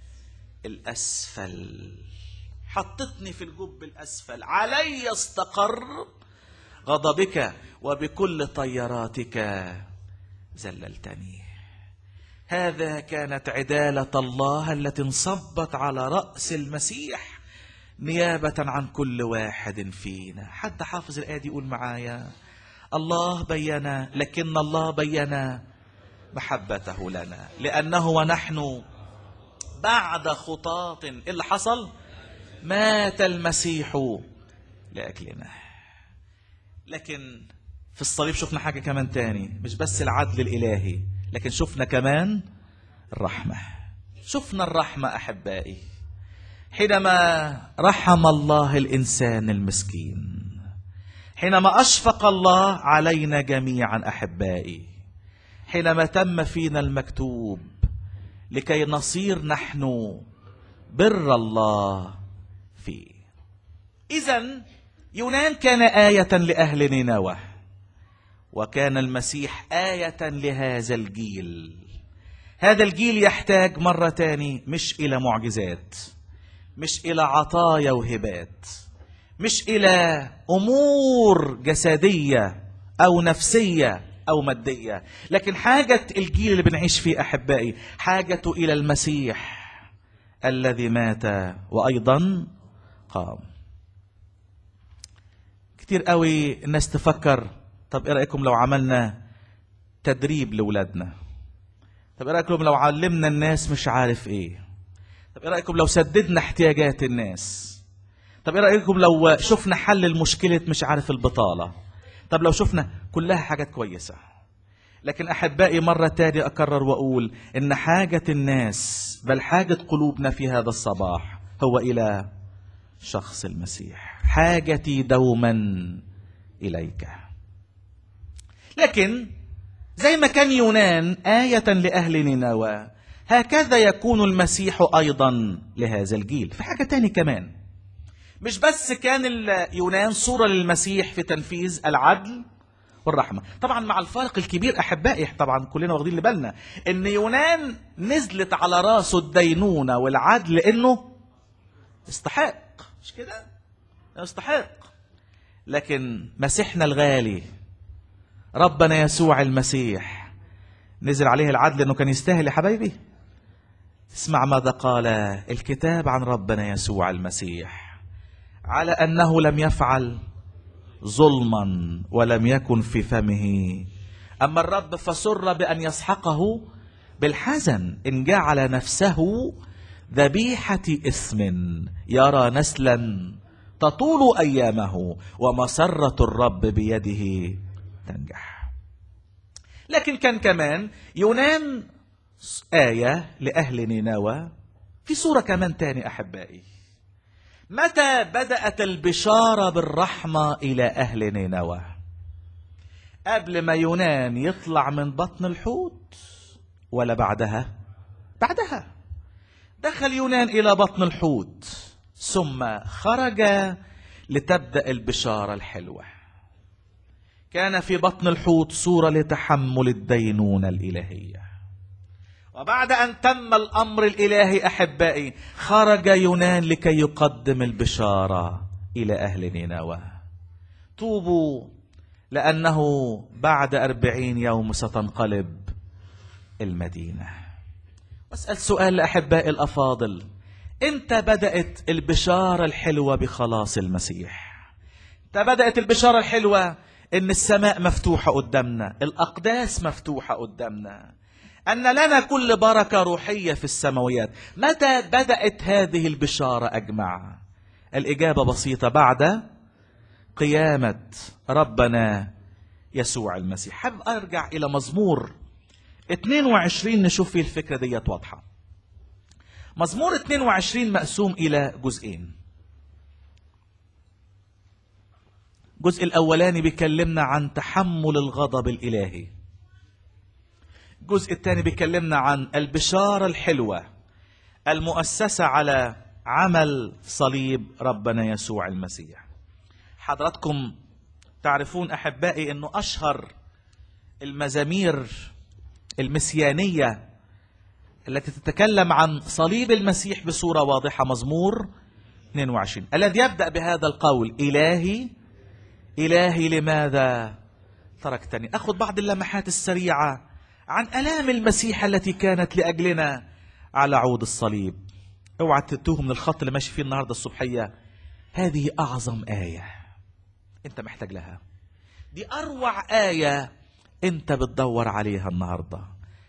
الاسفل، حطتني في الجب الاسفل، علي استقر غضبك وبكل طياراتك زللتني. هذا كانت عدالة الله التي انصبت على رأس المسيح نيابة عن كل واحد فينا. حد حافظ الآية دي يقول معايا: الله بين، لكن الله بين محبته لنا لأنه ونحن بعد خطاة اللي حصل مات المسيح لأجلنا. لكن في الصليب شفنا حاجة كمان تاني، مش بس العدل الإلهي، لكن شفنا كمان الرحمة. شفنا الرحمة أحبائي حينما رحم الله الإنسان المسكين، حينما أشفق الله علينا جميعا أحبائي، حينما تم فينا المكتوب لكي نصير نحن بر الله فيه. إذن يونان كان آية لأهل نينوى، وكان المسيح آية لهذا الجيل. هذا الجيل يحتاج مرة تاني مش إلى معجزات، مش إلى عطايا وهبات، مش إلى أمور جسدية أو نفسية أو مادية، لكن حاجة الجيل اللي بنعيش فيه أحبائي حاجته إلى المسيح الذي مات وأيضا قام. كتير قوي الناس تفكر طب إيه رأيكم لو عملنا تدريب لأولادنا؟ طب إيه رأيكم لو علمنا الناس مش عارف إيه؟ طب إيه رأيكم لو سددنا احتياجات الناس؟ طب إيه رأيكم لو شفنا حل المشكلة مش عارف البطالة؟ طب لو شفنا، كلها حاجات كويسة. لكن أحبائي مرة تانية أكرر وأقول إن حاجة الناس بل حاجة قلوبنا في هذا الصباح هو إلى شخص المسيح. حاجتي دوما إليك. لكن زي ما كان يونان آية لأهل نينوى، هكذا يكون المسيح أيضا لهذا الجيل. في حاجة تاني كمان، مش بس كان يونان صورة للمسيح في تنفيذ العدل والرحمة. طبعا مع الفارق الكبير أحبائي، طبعا كلنا واخدين لبالنا إن يونان نزلت على راسه الدينونة والعدل لأنه استحق، مش كده؟ استحق. لكن مسيحنا الغالي ربنا يسوع المسيح نزل عليه العدل لأنه كان يستاهل يا حبايبي. اسمع ماذا قال الكتاب عن ربنا يسوع المسيح: على أنه لم يفعل ظلما ولم يكن في فمه، أما الرب فسر بأن يسحقه بالحزن إن جعل نفسه ذبيحة إثم، يرى نسلا تطول أيامه ومسرة الرب بيده تنجح. لكن كان كمان يونان آية لأهل نينوى في صورة كمان تاني أحبائي. متى بدأت البشارة بالرحمة إلى أهل نينوى؟ قبل ما يونان يطلع من بطن الحوت ولا بعدها؟ بعدها. دخل يونان إلى بطن الحوت ثم خرج لتبدأ البشارة الحلوة. كان في بطن الحوت صورة لتحمل الدينونة الإلهية، وبعد أن تم الأمر الإلهي أحبائي خرج يونان لكي يقدم البشارة إلى أهل نينوى: توبوا لأنه بعد 40 يوم ستنقلب المدينة. وأسأل سؤال لأحبائي الأفاضل: إمتى بدأت البشارة الحلوة بخلاص المسيح؟ إمتى بدأت البشارة الحلوة إن السماء مفتوحة قدامنا، الأقداس مفتوحة قدامنا، أن لنا كل بركة روحية في السماويات؟ متى بدأت هذه البشارة أجمع؟ الإجابة بسيطة: بعد قيامة ربنا يسوع المسيح. حابب أرجع إلى مزمور 22 نشوف فيه الفكرة ديت واضحة. مزمور 22 مقسوم إلى جزئين. الجزء الأولاني بيكلمنا عن تحمل الغضب الإلهي. الجزء الثاني بيكلمنا عن البشارة الحلوة المؤسسة على عمل صليب ربنا يسوع المسيح. حضراتكم تعرفون أحبائي أنه أشهر المزامير المسيانية التي تتكلم عن صليب المسيح بصورة واضحة مزمور 22 الذي يبدأ بهذا القول: إلهي إلهي لماذا تركتني. أخذ بعض اللمحات السريعة عن آلام المسيح التي كانت لأجلنا على عود الصليب. اوعى تتوه من الخط اللي ماشي فيه النهاردة الصبحية. هذه أعظم آية أنت محتاج لها. دي أروع آية أنت بتدور عليها النهاردة.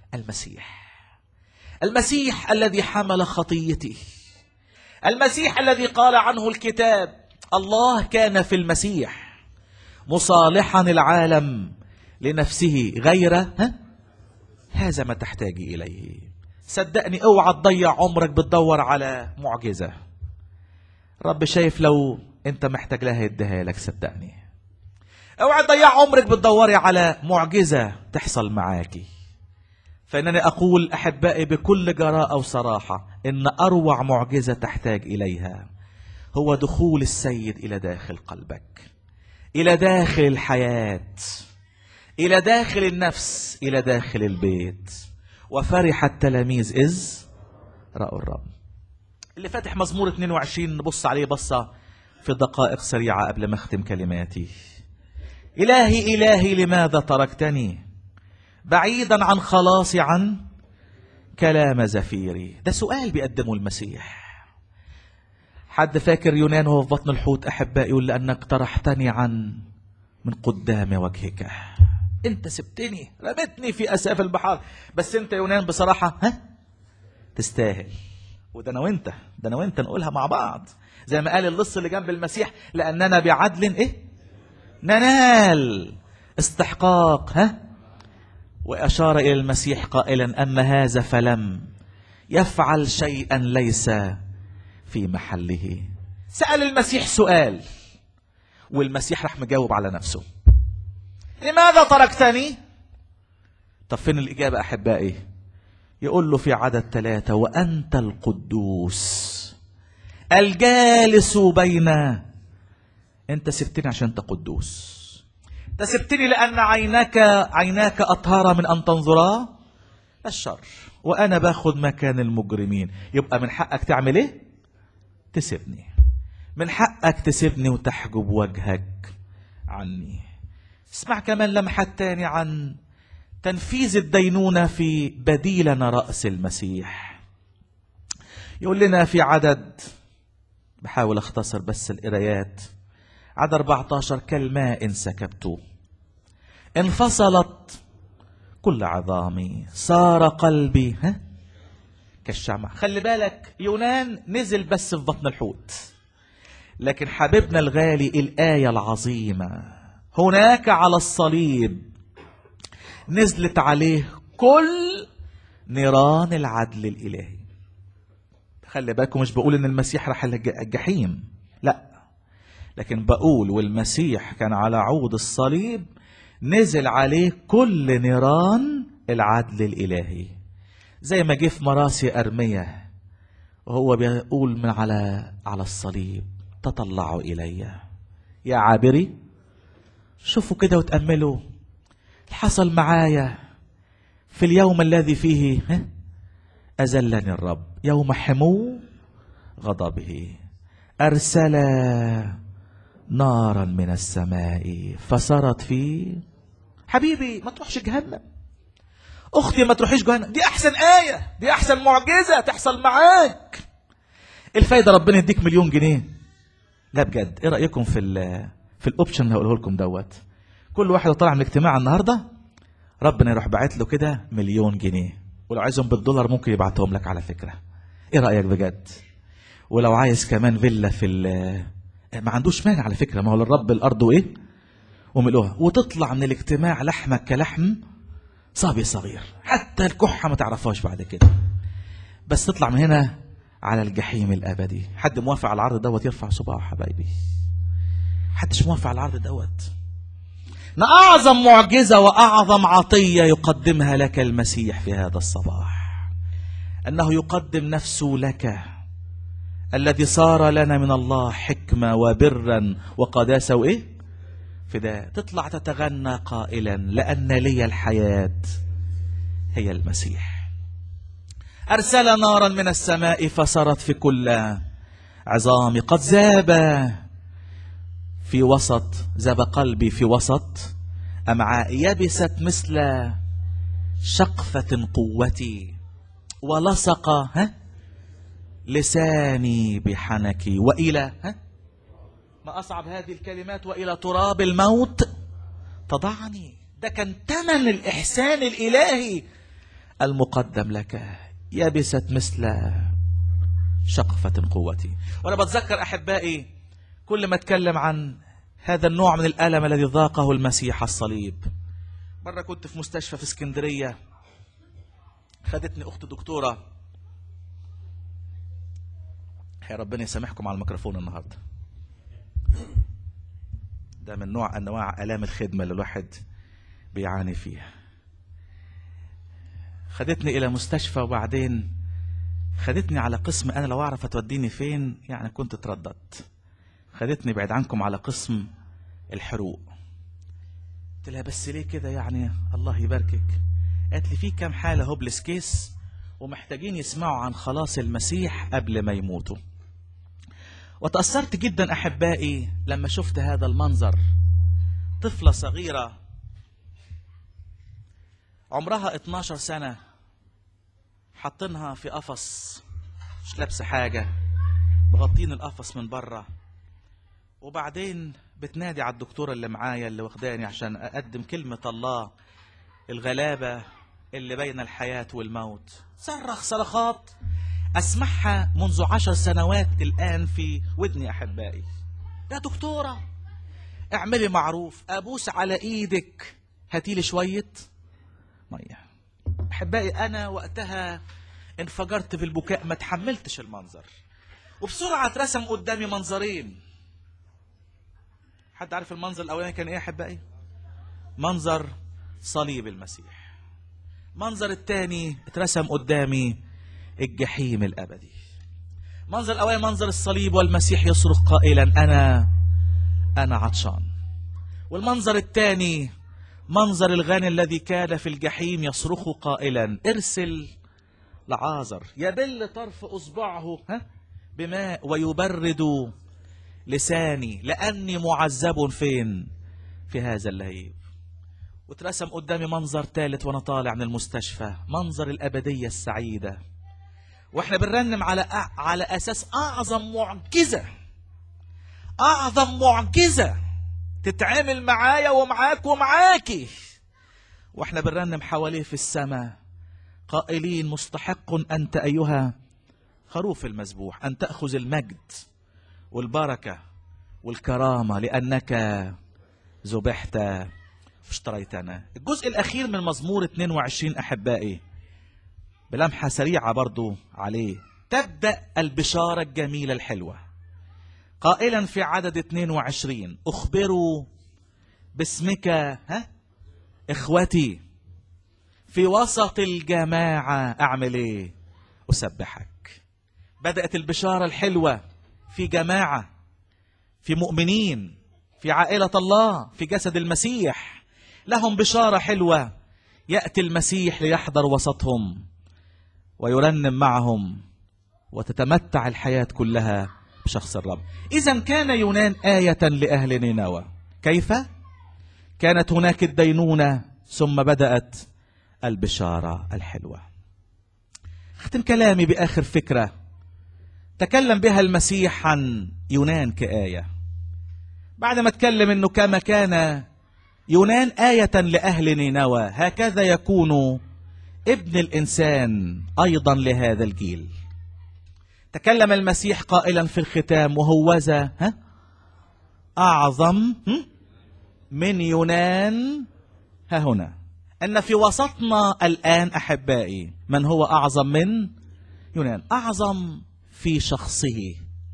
المسيح الذي حمل خطيتي، المسيح الذي قال عنه الكتاب: الله كان في المسيح مصالحا العالم لنفسه غير هذا ما تحتاج إليه. صدقني اوعى تضيع عمرك بتدور على معجزة. رب شايف لو انت محتاج لها يديها لك. صدقني اوعى تضيع عمرك بتدوري على معجزة تحصل معاكي. فإنني أقول أحبائي بكل جراءة وصراحة إن أروع معجزة تحتاج إليها هو دخول السيد إلى داخل قلبك، إلى داخل الحياة، إلى داخل النفس، إلى داخل البيت. وفرح التلاميذ إذ رأوا الرب. اللي فاتح مزمور 22 نبص عليه بصة في دقائق سريعة قبل ما أختم كلماتي. إلهي إلهي لماذا تركتني بعيدا عن خلاصي، عن كلام زفيري. ده سؤال بيقدمه المسيح. حد فاكر يونان وهو في بطن الحوت أحبائي يقول لأنك طرحتني عن من قدام وجهك، انت سبتني رمتني في أساف البحار. بس انت يونان بصراحة تستاهل. وده انا وانت، ده انا وانت نقولها مع بعض زي ما قال اللص اللي جنب المسيح، لأننا بعدل ننال استحقاق. وأشار إلى المسيح قائلا أما هذا فلم يفعل شيئا ليس في محله. سأل المسيح سؤال والمسيح راح مجاوب على نفسه. لماذا تركتني؟ طب فين الإجابة أحبائي؟ يقول له في عدد 3 وأنت القدوس الجالس بين. أنت سبتني عشان أنت قدوس، أنت سبتني لأن عيناك أطهر من أن تنظرا الشر، وأنا باخد مكان المجرمين. يبقى من حقك تعمل إيه؟ تسيبني. من حقك تسيبني وتحجب وجهك عني. اسمع كمان لمحة تاني عن تنفيذ الدينونة في بديلنا رأس المسيح. يقول لنا في عدد، بحاول اختصر بس القرايات، عدد 14 كالماء سكبت انفصلت كل عظامي صار قلبي كالشمع. خلي بالك يونان نزل بس في بطن الحوت، لكن حبيبنا الغالي الآية العظيمة هناك على الصليب نزلت عليه كل نيران العدل الإلهي. خلي بالكم مش بقول ان المسيح راح الجحيم، لا، لكن بقول والمسيح كان على عود الصليب نزل عليه كل نيران العدل الإلهي. زي ما جه في مراسي أرمية وهو بيقول من على الصليب تطلعوا إلي يا عابري. شوفوا كده وتأملوا حصل معايا في اليوم الذي فيه أذلني الرب، يوم حمو غضبه أرسل نارا من السماء فصارت فيه. حبيبي ما تروحش جهنم، أختي ما تروحيش جهنم، دي أحسن آية، دي أحسن معجزة تحصل معاك. الفايدة ربنا يديك 1,000,000 جنيه. لا بجد، إيه رأيكم في الأوبشن اللي هقوله لكم دوت؟ كل واحد طالع من الاجتماع النهاردة ربنا يروح باعت له كده 1,000,000 جنيه، ولو عايزهم بالدولار ممكن يبعتهم لك على فكرة. إيه رأيك بجد؟ ولو عايز كمان فيلا في ما عندوش مانع على فكرة، ما هو للرب الأرض وملؤها. وتطلع من الاجتماع لحمك كلحم صبي صغير، حتى الكحة ما تعرفهاش بعد كده، بس تطلع من هنا على الجحيم الأبدي. حد موافق على العرض دوت يرفع صباعه حبايبي. حدش موافق على العرض دوت؟ أعظم معجزة وأعظم عطية يقدمها لك المسيح في هذا الصباح، أنه يقدم نفسه لك الذي صار لنا من الله حكمة وبرا وقداسة فداء. تطلع تتغنى قائلا لأن لي الحياة هي المسيح. أرسل نارا من السماء فسرت في كل عظامي قد ذاب قلبي في وسط أمعائي يبست مثل شقفة قوتي ولصق لساني بحنكي وإلى ما أصعب هذه الكلمات وإلى تراب الموت تضعني. ده كان ثمن الإحسان الإلهي المقدم لك. يبست مثل شقفة قوتي. وأنا بتذكر أحبائي كل ما أتكلم عن هذا النوع من الألم الذي ذاقه المسيح على الصليب. مرة كنت في مستشفى في اسكندرية، خدتني أخت دكتورة، يا ربنا يسامحكم على الميكروفون النهاردة، ده من نوع أنواع آلام الخدمة اللي الواحد بيعاني فيها. خدتني إلى مستشفى وبعدين خدتني على قسم أنا لو أعرف هتوديني فين يعني كنت ترددت. خدتني بعيد عنكم على قسم الحروق. قلت لها بس ليه كده يعني؟ الله يباركك. قالت لي في كام حالة هوبلس كيس ومحتاجين يسمعوا عن خلاص المسيح قبل ما يموتوا. وتأثرت جدا أحبائي لما شفت هذا المنظر. طفلة صغيرة عمرها 12 سنة، حاطينها في قفص، مش لابسة حاجة، مغطين القفص من بره، وبعدين بتنادي على الدكتورة اللي معايا اللي واخداني عشان أقدم كلمة الله الغلابة اللي بين الحياة والموت. صرخ صرخات أسمعها منذ 10 سنوات الآن في ودني أحبائي. يا دكتورة اعملي معروف، أبوس على إيدك، هاتيلي شوية مية. أحبائي أنا وقتها انفجرت في البكاء، ما تحملتش المنظر، وبسرعة اترسم قدامي منظرين. حد عارف المنظر الأولاني كان إيه أحبائي؟ منظر صليب المسيح. منظر الثاني اترسم قدامي الجحيم الأبدي. منظر الأولاني منظر الصليب والمسيح يصرخ قائلا أنا عطشان. والمنظر الثاني منظر الغني الذي كان في الجحيم يصرخ قائلا ارسل لعازر يبل طرف أصبعه بماء ويبرد لساني لأني معذب فين؟ في هذا اللهيب. واترسم قدامي منظر ثالث وانا طالع من المستشفى، منظر الأبدية السعيدة، واحنا بنرنم على أساس أعظم معجزة تتعامل معايا ومعاك ومعاكي، واحنا بنرنم حواليه في السماء قائلين مستحق أنت أيها خروف المذبوح أن تأخذ المجد والبركة والكرامة لأنك ذبحت واشتريتنا. الجزء الأخير من مزمور 22 أحبائي بلمحة سريعة برضو عليه، تبدأ البشارة الجميلة الحلوة قائلا في عدد 22 أخبروا باسمك إخوتي في وسط الجماعة أعمل إيه؟ أسبحك. بدأت البشارة الحلوة في جماعة، في مؤمنين، في عائلة الله، في جسد المسيح، لهم بشارة حلوة. يأتي المسيح ليحضر وسطهم ويرنم معهم وتتمتع الحياة كلها بشخص الرب. إذا كان يونان آية لأهل نينوى. كيف؟ كانت هناك الدينونة ثم بدأت البشارة الحلوة. أختم كلامي بآخر فكرة تكلم بها المسيح عن يونان كآية. بعد ما اتكلم انه كما كان يونان آية لأهل نينوى هكذا يكون ابن الإنسان أيضا لهذا الجيل. تكلم المسيح قائلا في الختام وهوذا أعظم من يونان ها هنا. أن في وسطنا الآن أحبائي من هو أعظم من يونان؟ أعظم في شخصه،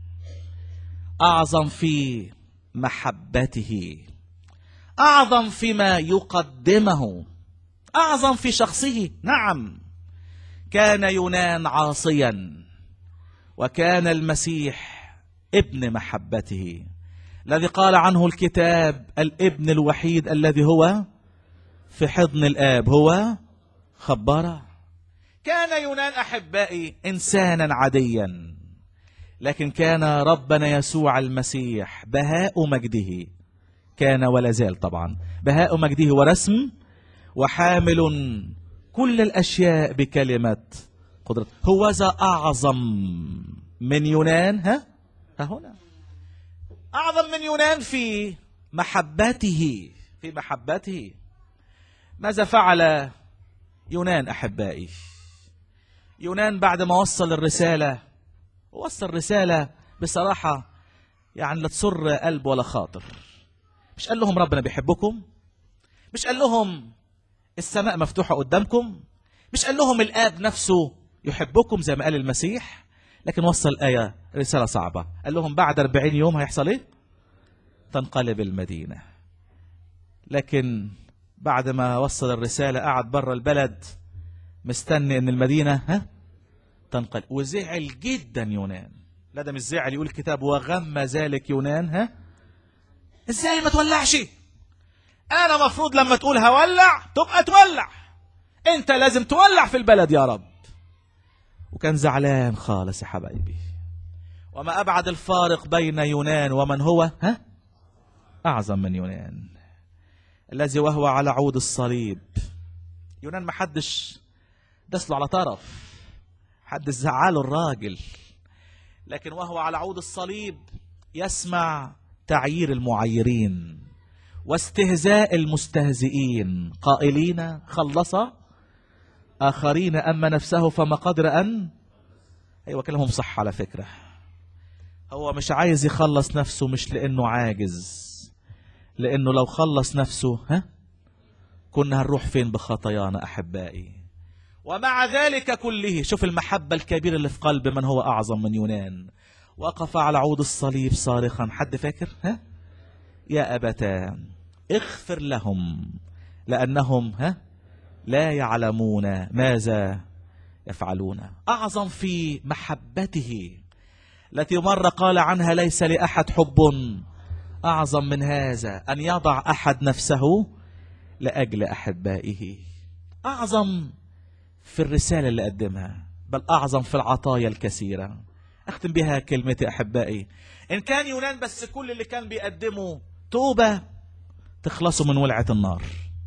أعظم في محبته، أعظم فيما يقدمه، أعظم في شخصه. نعم كان يونان عاصيا وكان المسيح ابن محبته الذي قال عنه الكتاب الابن الوحيد الذي هو في حضن الآب هو خبره. كان يونان أحبائي إنسانا عاديا، لكن كان ربنا يسوع المسيح بهاء مجده، كان ولا زال طبعا بهاء مجده ورسم وحامل كل الأشياء بكلمة قدرته. هوذا أعظم من يونان ها هنا، أعظم من يونان في محبته، في محبته. ماذا فعل يونان أحبائي؟ يونان بعد ما وصل الرسالة، وصل رسالة بصراحة يعني لا تسر قلب ولا خاطر. مش قال لهم ربنا بيحبكم، مش قال لهم السماء مفتوحة قدامكم، مش قال لهم الآب نفسه يحبكم زي ما قال المسيح، لكن وصل آية رسالة صعبة. قال لهم بعد 40 يوم هيحصل ايه؟ تنقلب المدينة. لكن بعد ما وصل الرسالة قعد بره البلد مستني ان المدينة تنقلب، وزعل جدا يونان. لا ده مش زعل، يقول الكتاب وغم ذلك يونان ازاي ما تولعش؟ انا مفروض لما تقول هولع تبقى تولع، انت لازم تولع في البلد يا رب. وكان زعلان خالص يا حبايبي. وما أبعد الفارق بين يونان ومن هو أعظم من يونان، الذي وهو على عود الصليب. يونان ما حدش دسله على طرف، حد زعله الراجل، لكن وهو على عود الصليب يسمع تعيير المعيرين واستهزاء المستهزئين قائلين خلص آخرين أما نفسه فما قدر أن. أيوة كلامهم صح على فكرة. هو مش عايز يخلص نفسه مش لأنه عاجز، لأنه لو خلص نفسه كنا هنروح فين بخطايانا أحبائي. ومع ذلك كله شوف المحبة الكبيرة اللي في قلب من هو أعظم من يونان. وقف على عود الصليب صارخا، حد فاكر يا أبتاه اغفر لهم لأنهم لا يعلمون ماذا يفعلون. أعظم في محبته التي مرة قال عنها ليس لأحد حب أعظم من هذا أن يضع أحد نفسه لأجل أحبائه. أعظم في الرسالة اللي قدمها، بل أعظم في العطايا الكثيرة. أختم بها كلمتي أحبائي. إن كان يونان بس كل اللي كان بيقدمه توبة تخلصوا من ولعة النار،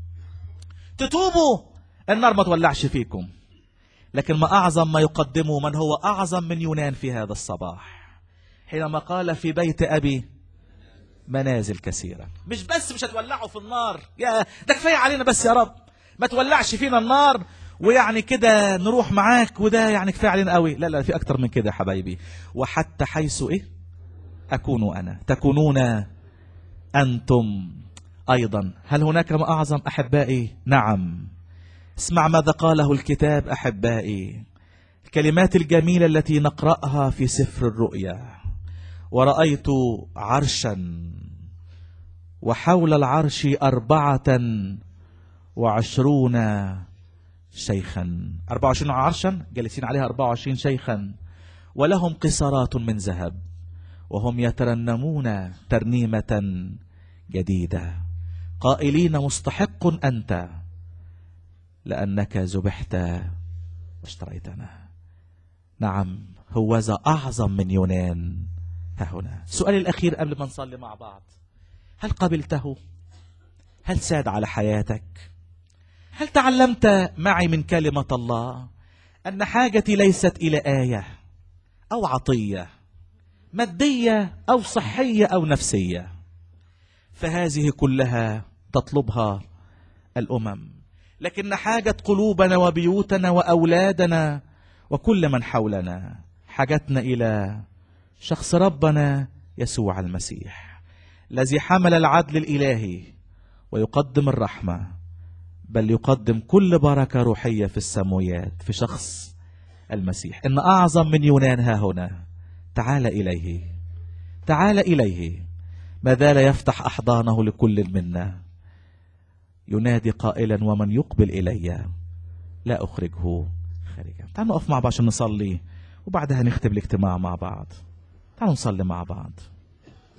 تتوبوا النار ما تولعش فيكم. لكن ما أعظم ما يقدمه من هو أعظم من يونان في هذا الصباح، حينما قال في بيت أبي منازل كثيرة. مش بس مش هتولعوا في النار، يا ده كفاية علينا بس يا رب ما تولعش فينا النار ويعني كده نروح معاك، وده يعني كفاية علينا قوي. لا لا، في أكتر من كده يا حبايبي. وحتى حيث أكون أنا تكونون أنتم أيضا. هل هناك ما أعظم أحبائي؟ نعم. اسمع ماذا قاله الكتاب أحبائي، الكلمات الجميلة التي نقرأها في سفر الرؤيا. ورأيت عرشا وحول العرش 24 شيخا. 24 عرشا جالسين عليها 24 شيخا، ولهم قصرات من ذهب، وهم يترنمون ترنيمة جديدة قائلين مستحق أنت لأنك ذبحت واشتريتنا. نعم، هوذا أعظم من يونان ها هنا. سؤالي الأخير قبل ما نصلي مع بعض، هل قبلته؟ هل ساد على حياتك؟ هل تعلمت معي من كلمة الله أن حاجتي ليست إلى آية أو عطية مادية أو صحية أو نفسية، فهذه كلها تطلبها الأمم، لكن حاجة قلوبنا وبيوتنا وأولادنا وكل من حولنا حاجتنا إلى شخص ربنا يسوع المسيح، الذي حمل العدل الإلهي ويقدم الرحمة، بل يقدم كل بركة روحية في السماويات في شخص المسيح. إن أعظم من يونان ها هنا. تعال إليه، تعال إليه، ما زال يفتح أحضانه لكل منا، ينادي قائلا ومن يقبل إلي لا أخرجه خارجا. تعالوا نقف مع بعض عشان نصلي، وبعدها نختم الاجتماع مع بعض. تعالوا نصلي مع بعض.